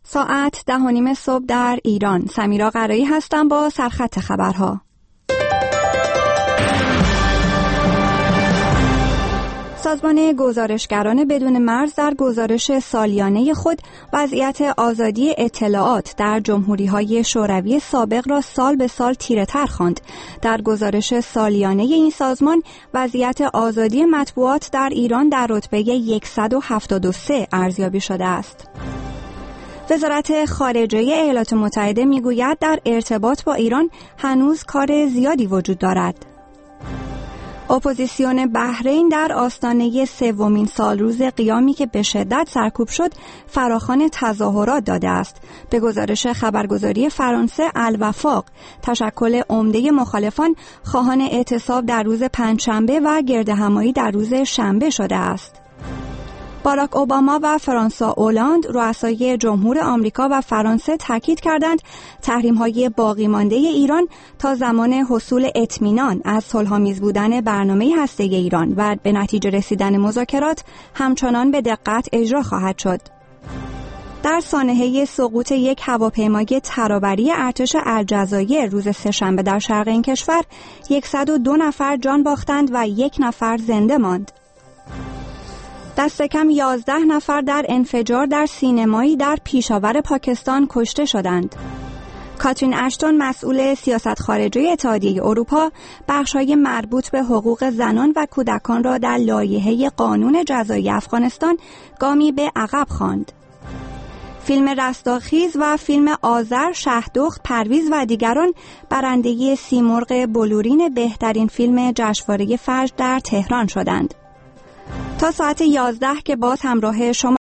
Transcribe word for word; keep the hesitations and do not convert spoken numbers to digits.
ساعت ده و نیم صبح در ایران. سمیرا قرایی هستم با سرخط خبرها. سازمان گزارشگران بدون مرز در گزارش سالیانه خود وضعیت آزادی اطلاعات در جمهوری‌های شوروی سابق را سال به سال تیره‌تر خواند. در گزارش سالیانه این سازمان وضعیت آزادی مطبوعات در ایران در رتبه صد و هفتاد و سه ارزیابی شده است. وزارت خارجه ایالات متحده میگوید در ارتباط با ایران هنوز کار زیادی وجود دارد. اپوزیسیون بحرین در آستانه سومین سالروز قیامی که به شدت سرکوب شد فراخوان تظاهرات داده است. به گزارش خبرگزاری فرانسه الوفاق، تشکل عمده مخالفان خواهان اعتصاب در روز پنجشنبه و گردهمایی در روز شنبه شده است. باراک اوباما و فرانسوا اولاند رؤسای جمهور آمریکا و فرانسه تاکید کردند تحریم‌های باقی مانده ایران تا زمان حصول اطمینان از صلح‌آمیز بودن برنامه هسته‌ای ایران و به نتیجه رسیدن مذاکرات همچنان به دقت اجرا خواهد شد. در سانحه سقوط یک هواپیمای ترابری ارتش الجزایر روز سه‌شنبه در شرق این کشور صد و دو نفر جان باختند و یک نفر زنده ماند. دست کم یازده نفر در انفجار در سینمایی در پیشاور پاکستان کشته شدند. کاترین اشتون مسئول سیاست خارجی اتحادیه اروپا بخش‌های مربوط به حقوق زنان و کودکان را در لایحه قانون جزایی افغانستان گامی به عقب خواند. فیلم رستاخیز و فیلم آذر، شهدخت، پرویز و دیگران برنده سیمرغ بلورین بهترین فیلم جشنواره فجر در تهران شدند. تا ساعت یازده که باز همراه شما